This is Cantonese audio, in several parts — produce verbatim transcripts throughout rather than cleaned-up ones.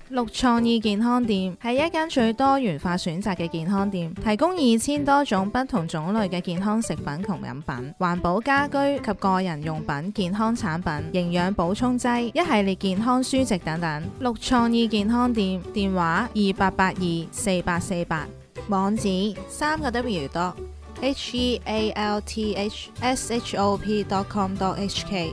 綠創意健康店係一間最多元化選擇嘅健康店，提供二千多種不同種類嘅健康食品同飲品、環保家居及個人用品、健康產品、營養補充劑、一系列健康書籍等等。綠創意健康店電話二八八二四八四八，網址三個 W 多 H E A L T H S H O P dot com dot H K。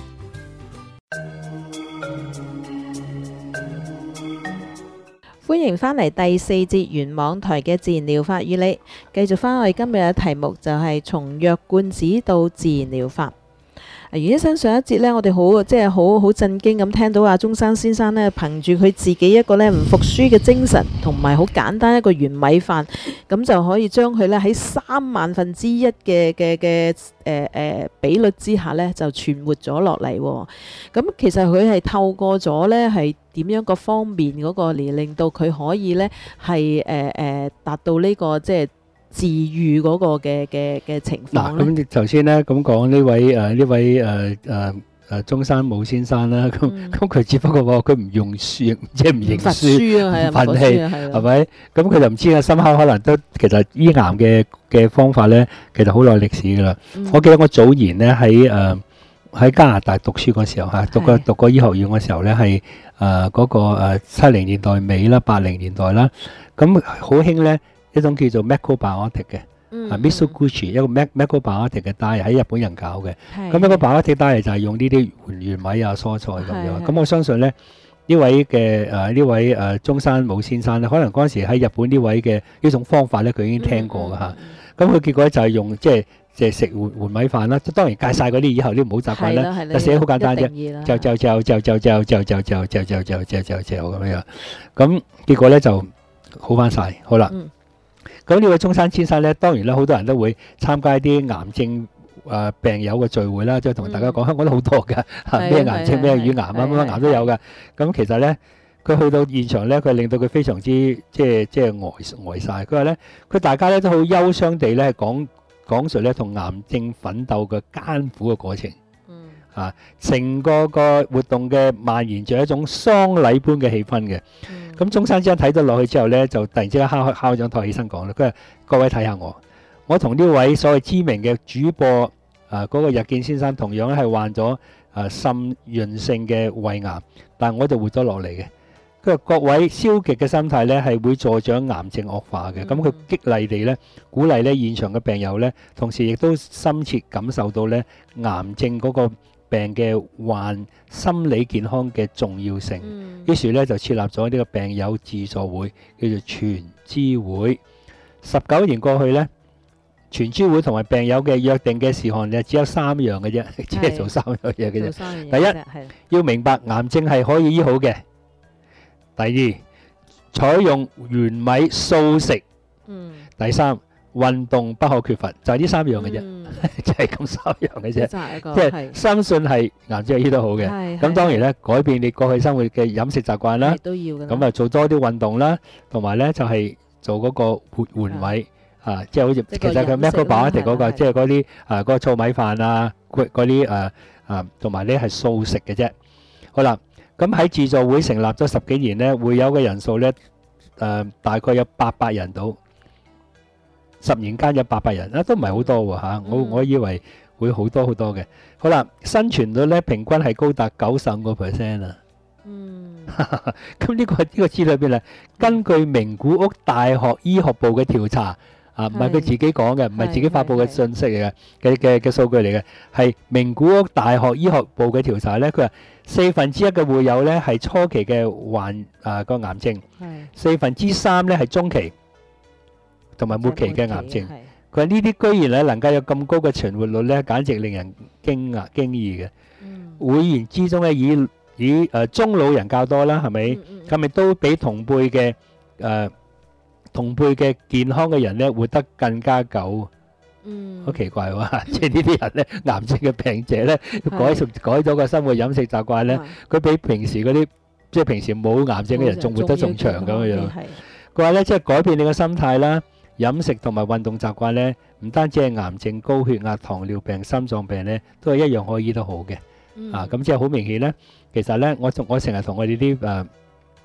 歡迎返嚟第四節原網台嘅自然療法與你，繼續返我哋今日嘅題目就係從藥罐子到自然療法。而家上上一節呢，我哋好即係好好震驚咁聽到阿中山先生呢，憑住佢自己一個呢唔服輸嘅精神，同埋好簡單一個玄米飯，咁就可以將佢呢喺三萬分之一嘅嘅嘅誒誒比率之下呢，就存活咗落嚟。咁其實佢係透過咗呢係點樣個方面嗰個嚟令到佢可以呢係誒誒達到呢個即係治癒嗰個嘅嘅嘅情況咧。 嗱，咁頭先咧咁講呢位誒呢位誒誒誒中山武先生啦，咁咁佢只不過話佢唔用書，即係唔認書啊，係啊， 憤氣係咪？咁佢就唔知啊，深刻可能都其實醫癌嘅嘅方法咧，其實好耐歷史噶啦。我記得我早年咧喺誒喺加拿大讀書嗰時候嚇，讀過讀過醫學院嗰時候咧係誒嗰個誒七零年代尾啦，八零年代啦，咁好興咧。一種叫做 macrobiotic 嘅，啊 Mitsuguchi 一個 macrobiotic 嘅 diet 喺日本人搞嘅。咁一個 biotic diet 就係用呢啲原原米啊、蔬菜咁樣。咁我相信咧呢位嘅誒呢位誒中山武先生咧，可能嗰陣時喺日本呢位嘅呢種方法咧，佢已經聽過㗎嚇。咁佢結果就係用即係即係食換換米飯啦。當然戒曬嗰啲以後啲唔好習慣啦。就寫好簡單啫，就就就就就就就就就就就就就就就咁樣。咁結果咧就好翻曬。好啦。咁呢位中山先生咧，當然啦，好多人都會參加一啲癌症誒病友嘅聚會啦，即係同大家講，香港都好多㗎，咩癌症、咩乳癌啊、乜乜癌都有㗎。咁其實咧，佢去到現場咧，佢令到佢非常之即係即係呆呆曬。佢話咧，佢大家咧都好憂傷地咧講講述咧同癌症奮鬥嘅艱苦嘅過程。嗯。啊，成個個活動嘅蔓延住一種喪禮般嘅氣氛嘅。咁中山先生睇咗落去之後咧，就突然之間敲敲張台起身講啦。佢話：各位睇下我，我同呢位所謂知名嘅主播啊嗰個日見先生同樣係患咗啊腎源性嘅胃癌，但係我就活咗落嚟嘅。佢話各位消極嘅心態咧係會助長癌症惡化嘅。咁佢激勵地咧鼓勵咧現場嘅病友咧，同時亦都深切感受到咧癌症嗰個病嘅患心理健康嘅重要性，於是咧就設立咗呢個病友自助會，叫做全知會。十九年過去咧，全知會同埋病友嘅約定嘅事項咧，只有三樣嘅啫，只係做三樣嘢嘅啫。第一，要明白癌症係可以醫好嘅；第二，採用原米素食；第三，運動不可缺乏，就係呢三樣嘅啫，就係咁三樣嘅啫。即係相信係癌症係醫得好嘅。咁當然咧，改變你過去生活嘅飲食習慣啦，都要嘅。咁啊，做多啲運動啦，同埋咧就係做嗰個活換米啊，即係好似其實佢 macrobiotic 嗰個，即係嗰啲啊嗰個糙米飯啊，嗰嗰啲誒啊，同埋咧係素食嘅啫。好啦，咁喺自助會成立咗十幾年咧，會友嘅人數咧誒大概有八百人到。十年間有八百人啊，都唔係好多喎嚇。我我以為會好多好多嘅。好啦，生存率咧平均係高達九十五個 percent 啊。嗯。咁呢個呢個資料邊咧？根據名古屋大學醫學部嘅調查啊，唔係佢自己講嘅，唔係自己發布嘅信息嚟嘅嘅嘅嘅數據嚟嘅，係名古屋大學醫學部嘅調查咧。佢話四分之一嘅會友咧係初期嘅患啊個癌症，四分之三咧係中期。同埋末期嘅癌症，佢話呢啲居然咧能夠有咁高嘅存活率咧，簡直令人驚訝驚異嘅。會員之中咧，以以誒中老人較多啦，係咪？咁咪都比同輩嘅誒同輩嘅健康嘅人咧活得更加久。嗯，好奇怪喎！即係呢啲人咧，癌症嘅病者咧，改做改咗個生活飲食習慣咧，佢比平時嗰啲即係平時冇癌症嘅人仲活得仲長咁樣樣。佢話咧，即係改變你嘅心態啦。飲食同埋運動習慣咧，唔單止係癌症、高血壓、糖尿病、心臟病咧，都係一樣可以醫得好嘅。啊，咁即係好明顯咧。其實咧，我我成日同我哋啲誒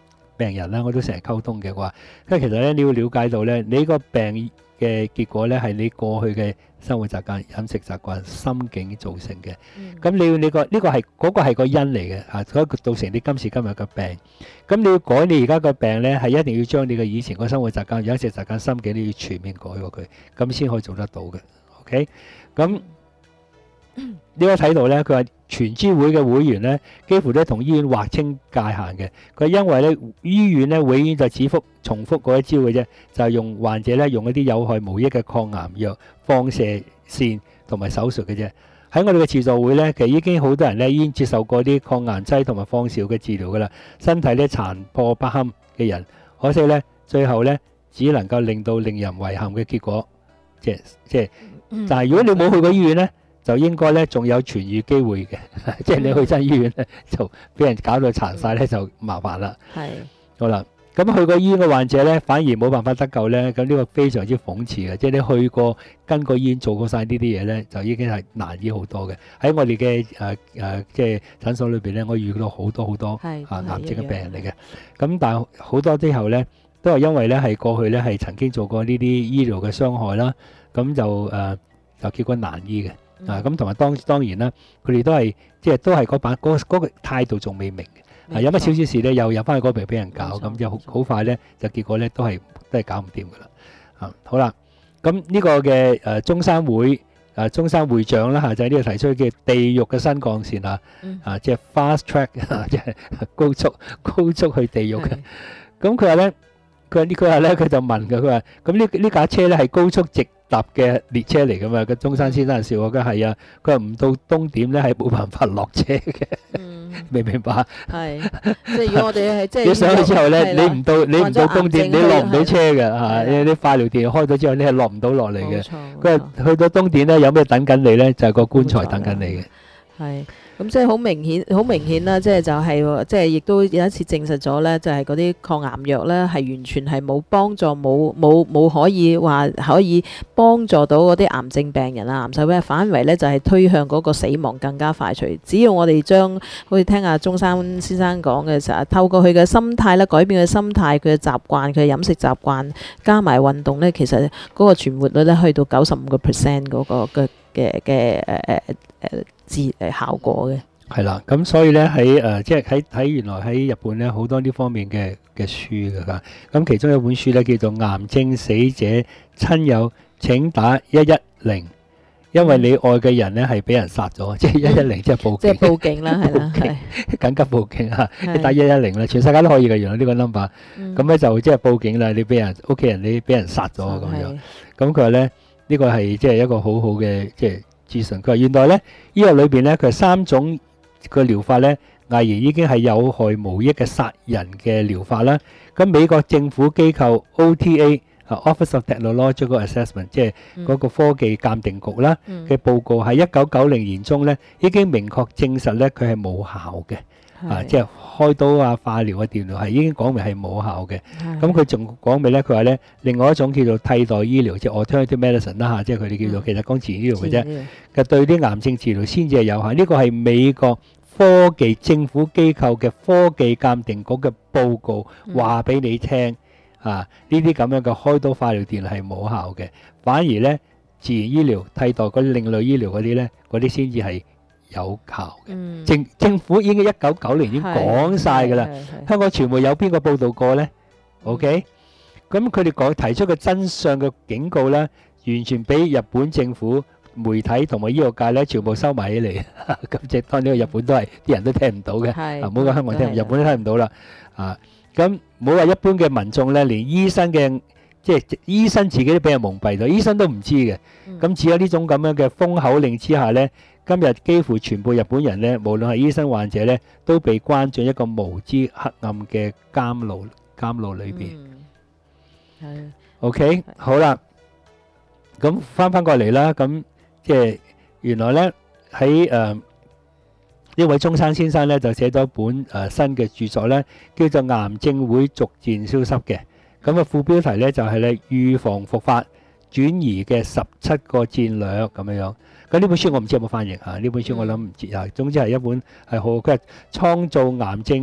病人啦，我都成日溝通嘅話，因為其實咧你要了解到咧，你個病嘅結果咧係你過去嘅生活習慣、飲食習慣、心境造成嘅。咁、嗯、你要你個呢個係嗰個係個因嚟嘅嚇，所以造成你今時今日嘅病。咁你要改你而家個病咧，係一定要將你嘅以前個生活習慣、飲食習慣、心境你要全面改過佢，咁先可以做得到嘅。OK，咁。呢個睇到咧，佢話全支會嘅會員咧，幾乎都同醫院劃清界限嘅。佢因為咧，醫院咧永遠就只復重複嗰一招嘅啫，就係用患者咧用一啲有害無益嘅抗癌藥、放射線同埋手術嘅啫。喺我哋嘅慈助會咧，其實已經好多人咧已經接受過啲抗癌劑同埋放射嘅治療噶啦，身體咧殘破不堪嘅人，可惜咧最後咧只能夠令到令人遺憾嘅結果，即係即係。但係如果你冇去過醫院咧，就應該咧，仲有痊愈機會嘅，即係你去親醫院咧，就俾人搞到殘晒咧，就麻煩啦。係，好啦，咁去過醫院嘅患者咧，反而冇辦法得救咧，咁呢個非常之諷刺嘅，即係你去過跟過醫院做過晒呢啲嘢咧，就已經係難醫好多嘅。喺我哋嘅誒誒即係診所裏邊咧，我遇到好多好多啊癌症嘅病人嚟嘅。咁但係好多之後咧，都係因為咧係過去咧係曾經做過呢啲醫療嘅傷害啦，咁就誒就結果難醫嘅。啊，咁同埋當當然啦，佢哋都係即係都係嗰版嗰嗰個態度仲未明嘅，啊有乜少少事咧，又入翻去嗰邊俾人搞，咁就好好快咧，就結果咧都係都係搞唔掂噶啦。啊好啦，咁呢個嘅誒中山會誒中山會長啦嚇，就係呢個提出嘅地獄嘅新幹線啊，啊即係 fast track 啊，即係高速高速去地獄嘅。咁佢話咧，佢話呢佢話咧，佢就問嘅，佢話咁呢呢架車咧係高速直搭嘅列車嚟噶嘛？個中山先生笑我嘅係啊，佢話唔到終點咧係冇辦法落車嘅，明唔明白？係，即係如果我哋係即係你上去之後咧，你唔到你唔到終點，你落唔到車嘅嚇。你啲化療電開咗之後，你係落唔到落嚟嘅。佢話去到終點咧，有咩等緊你咧？就係個棺材等緊你嘅。係。咁即係好明顯，好明顯啦！即係就係，即係亦都有一次證實咗咧，就係嗰啲抗癌藥咧，係完全係冇幫助，冇冇冇可以話可以幫助到嗰啲癌症病人啊、癌細胞，反為咧就係推向嗰個死亡更加快脆。只要我哋將好似聽阿中山先生講嘅時候，透過佢嘅心態咧，改變佢嘅心態、佢嘅習慣、佢嘅飲食習慣，加埋運動咧，其實嗰個存活率咧去到九十五個 percent 嗰個嘅嘅嘅誒誒誒治誒效果嘅。係啦，咁所以咧喺誒即係喺喺原來喺日本咧好多呢方面嘅嘅書㗎，咁其中一本書咧叫做《癌症死者親友請打一一零》，因為你愛嘅人咧係俾人殺咗，即係一一零即係報警，即係報警啦，係啦，係緊急報警啊！你打一一零啦，全世界都可以嘅，原來呢個 number，咁咧就即係報警啦，你俾人屋企人你俾人殺咗咁樣，咁佢話咧呢個係即係一個好好嘅即係資訊。佢話原來咧醫學裏邊咧佢係三種個療法咧，毅然已經係有害無益嘅殺人嘅療法啦。咁美國政府機構 O T A 啊 Office of Technological Assessment， 即係嗰個科技鑑定局啦嘅報告喺一九九零年中咧，已經明確證實咧佢係冇效嘅。啊，即係開刀啊、化療啊、電療係已經講明係冇效嘅。咁佢仲講明咧，佢話咧另外一種叫做替代醫療，即係 alternative medicine 啦嚇，即係佢哋叫做其實講自然醫療嘅啫。嘅對啲癌症治療先至係有效。呢個係美國科技政府機構嘅科技鑑定局嘅報告話俾你聽。啊，呢啲咁樣嘅開刀、化療、電療係冇效嘅，反而咧自然醫療替代嗰啲另類醫療嗰啲咧，嗰啲先至係有效嘅。嗯、政政府已經一九九零已經講晒㗎啦，香港傳媒有邊個報導過呢？ OK，咁佢哋講提出嘅真相嘅警告咧，完全俾日本政府、媒體同埋醫學界咧全部收埋起嚟。咁即係當呢個日本都係啲人都聽唔到嘅，唔好講香港聽，日本都聽唔到啦。啊，咁冇話一般嘅民眾咧，連醫生嘅即係醫生自己都俾人蒙蔽咗，醫生都唔知嘅。咁只有呢種咁樣嘅封口令之下咧，今日幾乎全部日本人咧，無論係醫生患者咧，都被關進一個無知黑暗嘅監牢監牢裏邊。係。OK，好啦，咁翻翻過嚟啦，咁即係原來咧喺誒呢位中山先生咧就寫咗一本誒新嘅著作咧，叫做《癌症會逐漸消失》嘅。咁啊副標題咧就係咧預防復發轉移嘅十七個戰略咁樣樣。咁呢本書我唔知有冇翻譯嚇，呢本書我諗唔知啊。總之係一本係好，佢係創造癌症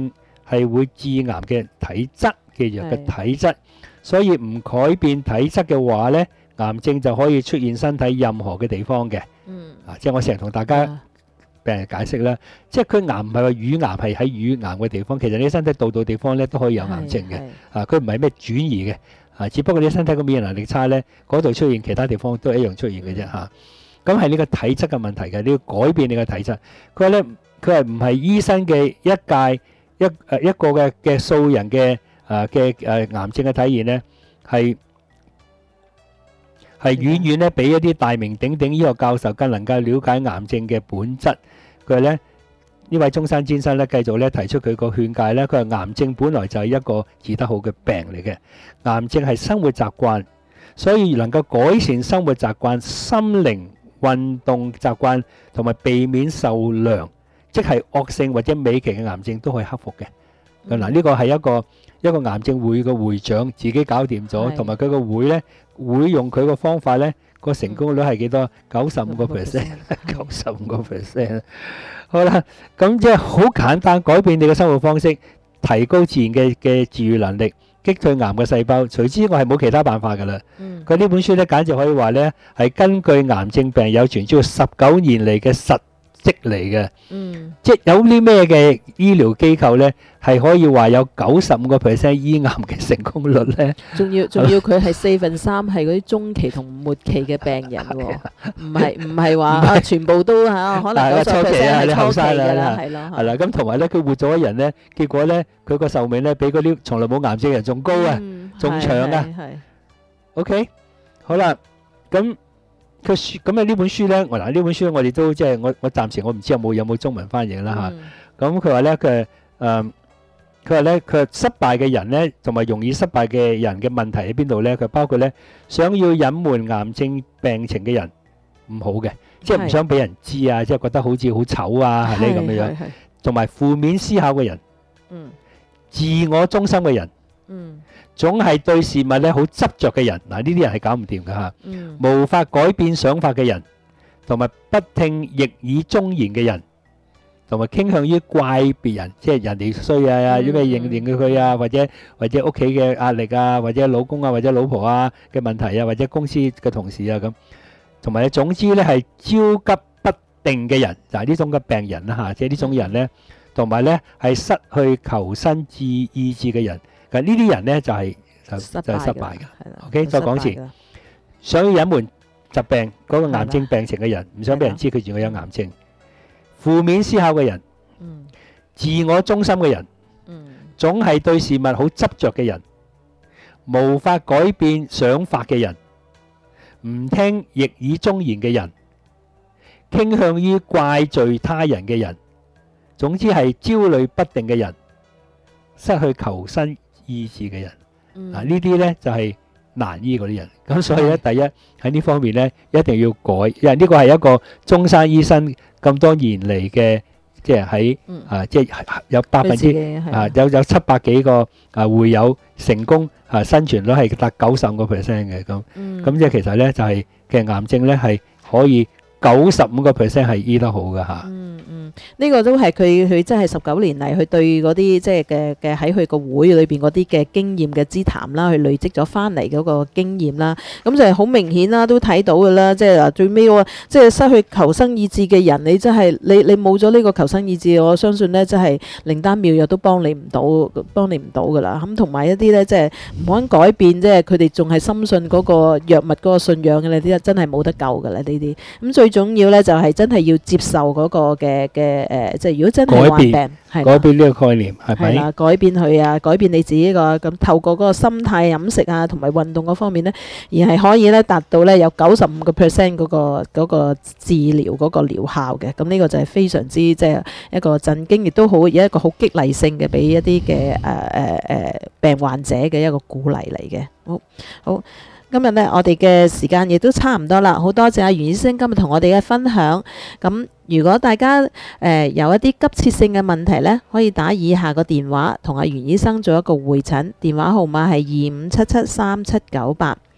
係會致癌嘅體質，記住嘅係體質。所以唔改變體質嘅話咧，癌症就可以出現身體任何嘅地方嘅。 嗯啊，即係我成日同大家啊病人解釋啦，即係佢癌唔係話乳癌係喺乳癌嘅地方，其實你身體度度地方咧都可以有癌症嘅。 係啊，佢唔係咩轉移嘅，啊，只不過你身體個免疫能力差咧，嗰度出現，其他地方都一樣出現嘅啫嚇。咁係呢個體質嘅問題嘅，你要改變你嘅體質。佢話咧，佢係唔係醫生嘅一屆一誒一個嘅嘅數人嘅誒嘅誒癌症嘅體現咧，係係遠遠咧比一啲大名鼎鼎醫學教授更能夠了解癌症嘅本質。佢話咧，呢位中山先生咧繼續咧提出佢個勸誡咧，佢話癌症本來就係一個治得好嘅病嚟嘅，癌症係生活習慣，所以能夠改善生活習慣、心靈運動習慣同埋避免受涼，即係惡性或者尾期嘅癌症都可以克服嘅。嗱、 嗯呢個係一個一個癌症會嘅會長自己搞掂咗， 係同埋佢個會咧會用佢個方法咧，個成功率係幾多？九十五個 percent，九十五個 percent。好啦，咁即係好簡單，改變你嘅生活方式，提高自然嘅嘅治愈能力，擊退癌嘅細胞。除之外係冇其他辦法㗎啦。 嗯佢呢本書咧，簡直可以話咧係根據癌症病友傳超十九年嚟嘅實績嚟嘅。 嗯即係有啲咩嘅醫療機構咧，係可以話有九十五個 percent 醫癌嘅成功率咧？ 仲要仲要佢係四分三係嗰啲中期同末期嘅病人喎，唔係唔係話啊全部都嚇，可能係啦九十初期啊 percent 你係初期後生啦㗎啦， 啦係咯， 係啦，咁同埋咧，佢活咗一人咧，結果咧，佢個壽命咧比嗰啲從來冇癌症嘅人仲高啊！ 嗯仲長啊係係係 OK，好啦，咁佢書咁啊呢本書咧，我嗱呢本書我哋都即係我我暫時我唔知有冇有冇中文翻譯啦嚇。 嗯咁佢話咧，佢誒佢話咧，佢話失敗嘅人咧，同埋容易失敗嘅人嘅問題喺邊度咧？佢包括咧，想要隱瞞癌症病情嘅人唔好嘅，即係唔係想俾人知啊，即係覺得好似好醜啊，係呢咁樣樣。 係係同埋負面思考嘅人、 嗯自我中心嘅人， 嗯總係對事物咧好執着嘅人，嗱呢啲人係搞唔掂㗎嚇。 嗯無法改變想法嘅人，同埋不聽逆耳忠言嘅人，同埋傾向於怪別人，即係人哋衰啊， 嗯因為認認佢啊，或者或者屋企嘅壓力啊，或者老公啊，或者老婆啊嘅問題啊，或者公司嘅同事啊咁，同埋咧總之咧係焦急不定嘅人，就係呢種嘅病人啦嚇，即係呢種人咧，同埋咧係失去求生志意志嘅人，咁呢啲人咧就係就就係失敗嘅。 係啦 OK，再講一次失敗㗎想要隱瞞疾病嗰個癌症病情嘅人，唔想俾人知佢原來有癌症。負面思考嘅人， 嗯自我中心嘅人， 嗯總係對事物好執着嘅人，無法改變想法嘅人，唔聽逆耳忠言嘅人，傾向於怪罪他人嘅人，總之係焦慮不定嘅人，失去求生意志嘅人。 嗯嗱呢啲咧就係難醫嗰啲人，咁所以咧第一喺呢方面咧一定要改，因為呢個係一個中山醫生咁多年嚟嘅，即係喺嗯啊即係有百分佢自己之係啊有有七百幾個啊會有成功啊生存率係達九十五個 percent 嘅咁， 嗯咁即係其實咧就係嘅癌症咧係可以九十五個 percent 係醫得好嘅嚇。 嗯嗯，呢個都係佢佢真係十九年嚟，佢對嗰啲即係嘅嘅喺佢個會裏邊嗰啲嘅經驗嘅之談啦，佢累積咗翻嚟嗰個經驗啦，咁就係好明顯啦，都睇到㗎啦，即係嗱最尾喎，即係失去求生意志嘅人，你真係你你冇咗呢個求生意志，我相信呢，真係靈丹妙藥都幫你唔到，幫你唔到㗎啦。咁同埋一啲呢，即係唔肯改變，即係佢哋仲係深信嗰個藥物嗰個信仰嘅呢啲，真係冇得救㗎啦呢啲。咁最重要呢，就係真係要接受嗰個嘅嘅誒，即係如果真係患病，係啦改變呢個概念係咪？ 係啦，改變佢啊，改變你自己個咁透過嗰個心態、飲食啊，同埋運動嗰方面呢，而係可以咧達到咧有九十五個 percent 嗰個嗰個治療嗰個療效嘅。咁呢個就係非常之即係一個震驚，亦都好有一個好激勵性嘅，俾一啲嘅誒誒誒病患者嘅一個鼓勵嚟嘅。好，好。今日呢，我哋嘅時間亦都差唔多啦，好多謝阿袁醫生今日同我哋嘅分享。咁如果大家誒、呃、有一啲急切性嘅問題呢，可以打以下個電話同阿袁醫生做一個會診，電話號碼係二五七七三七九八。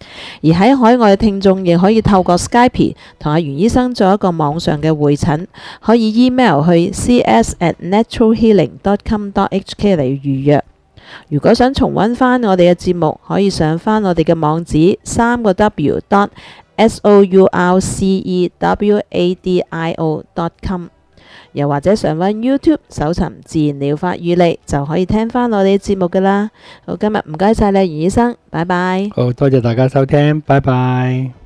而喺海外嘅聽眾亦可以透過 Skype 同阿袁醫生做一個網上嘅會診，可以 email 去 c s at natural healing dot com dot h k 嚟預約。如果想重溫翻我哋嘅節目，可以上翻我哋嘅網址三個 w dot s o u r c e w a d i o dot com， 又或者上翻 YouTube 搜尋自然療法與你，就可以聽翻我哋嘅節目噶啦。好，今日唔該晒你袁醫生，拜拜。 好，多謝大家收聽，拜拜。